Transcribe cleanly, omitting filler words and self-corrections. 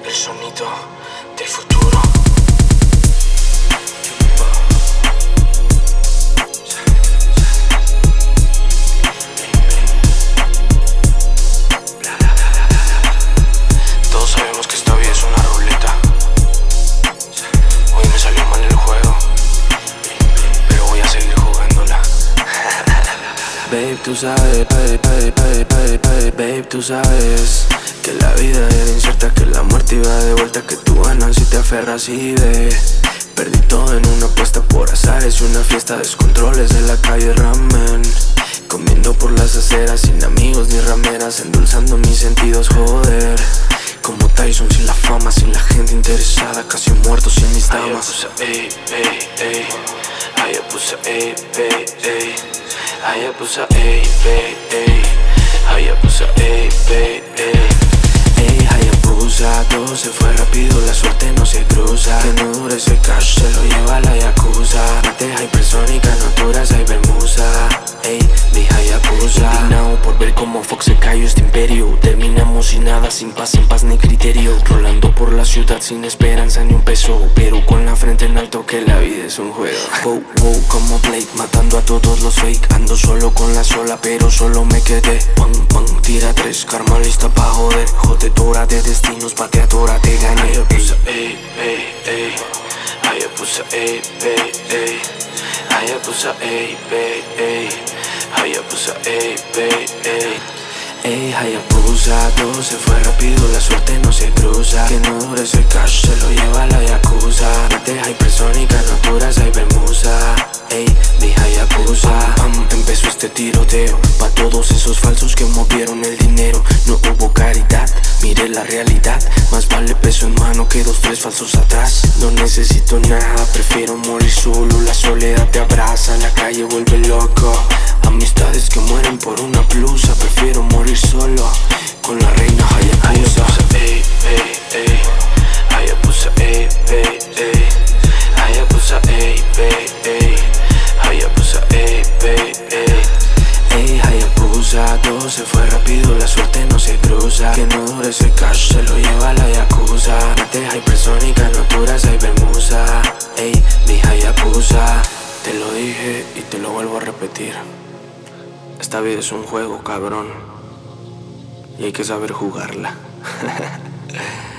El sonido del futuro. Todos sabemos que esta vida es una ruleta. Hoy me salió mal el juego, pero voy a seguir jugándola. Babe, tú sabes, babe, tú sabes que la vida era incierta, que la muerte iba de vuelta, que tú ganas si te aferras y perdí todo en una apuesta por azares y una fiesta, descontroles de la calle ramen, comiendo por las aceras sin amigos ni rameras, endulzando mis sentidos, joder. Como Tyson sin la fama, sin la gente interesada, casi muerto sin mis damas. Hayabusa, ey, ey, ey. Hayabusa, ey, ey, ey. Hayabusa, ey, ey, ey. Ey, Hayabusa, todo se fue rápido, la suerte no se cruza. Que no dure ese cash, se lo lleva la Yakuza. Mateja hipersónica, no duras, hay bermuza. Ey, mi Hayabusa. Indignado por ver cómo Fox se cayó este imperio. Terminamos sin nada, sin paz ni criterio. Rolando por la ciudad sin esperanza ni un peso, pero con la frente en alto que la vida es un juego. Wow, wow, como Blake, matando a todos los fake. Ando solo con la sola, pero solo me quedé. Pam, pam, tira tres, karma lista pa' joder. Jodedora de destinos, pateadora, te gané. Hayabusa, ey, ey, ey. Hayabusa, ey, ey, ey. Hayabusa, ey, ey, ey. Hayabusa, ey, ey, ey. Ey, Hayabusa, todo se fue rápido, la suerte no se cruza. Que no dure ese cash, se lo lleva la Yakuza. Mateja hipersónica, no duras, hay bermuza. Ey, mi Hayabusa. Empezó este tiroteo pa' todos esos falsos que movieron el dinero. No hubo caridad, mire la realidad. Más vale peso en mano que dos, tres falsos atrás. No necesito nada, prefiero morir solo. La soledad te abraza, la calle vuelve loco. Amistades que mueren por una blusa. Prefiero morir solo con la reina Hayabusa. Ey, ey, ey. Hayabusa, ey, ey, ey. Hayabusa, ey, ey, ey. Hayabusa, ey, ey, ey. Ey, Hayabusa, todo se fue rápido, la suerte no se cruza. Que no dure ese cash, se lo lleva la Yakuza. Mateja hipersónica, no duras, hay bermuza. Ey, mi Hayabusa. Te lo dije y te lo vuelvo a repetir. Esta vida es un juego, cabrón, y hay que saber jugarla.